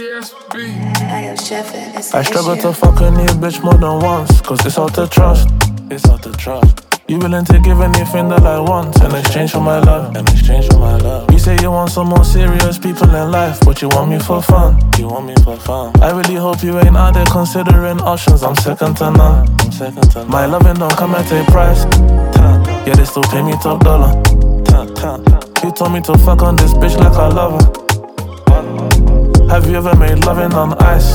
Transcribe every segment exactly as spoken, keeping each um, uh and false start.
I struggle to fuck a new bitch more than once, cause it's hard to trust. It's hard to trust. You willing to give anything that I want in exchange for my love? In exchange for my love. You say you want some more serious people in life, but you want me for fun. You want me for fun. I really hope you ain't out there considering options. I'm second to none. I'm second to none. My loving don't come at a price. Yeah, they still pay me top dollar. You told me to fuck on this bitch like I love her. Have you ever made loving on ice?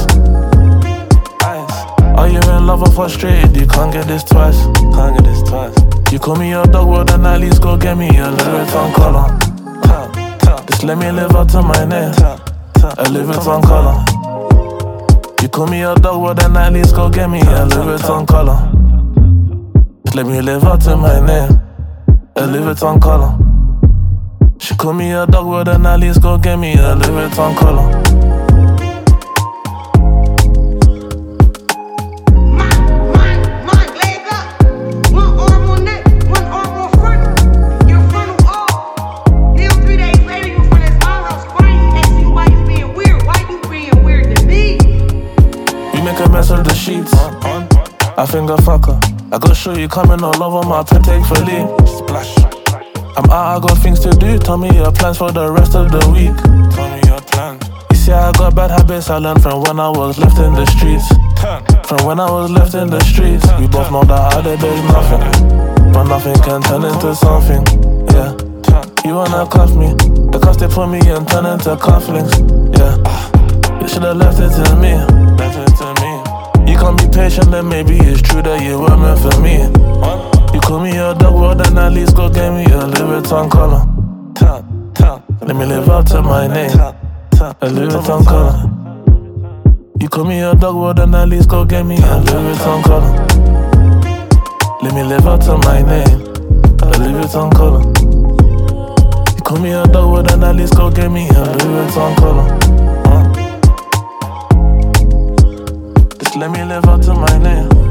Are you in love or frustrated? You can't get this twice. Can't get this twice. You call me your dog, well then at least go get me a Louis Vuitton collar. Just let me live up to my name. A Louis Vuitton collar. You call me your dog, well then at least go get me a Louis Vuitton collar. Just let me live up to my name. A Louis Vuitton collar. She call me a dog, well then at least go get me a Louis Vuitton collar. Of the sheets, I finger fucker. I got show you coming all over my pen, take for leave. Splash. I'm out, I got things to do. Tell me your plans for the rest of the week. Tell me your plans. You see, I got bad habits I learned from when I was left in the streets. From when I was left in the streets. We both know that out there there's nothing, but nothing can turn into something. Yeah. You wanna cuff me? The cuffs they put me in turn into cufflinks. Yeah. You should've left it to me. Left it to me. You can't be patient, then maybe it's true that you were meant for me. You call me your dog, well then at least go get me a Louis Vuitton collar. Let me live up to my name. A Louis Vuitton collar. You call me your dog, well then at least go get me a Louis Vuitton collar. Let me live up to my name. A Louis Vuitton collar. You call me your dog, well then at least go get me a Louis Vuitton collar. Let me live up to my name.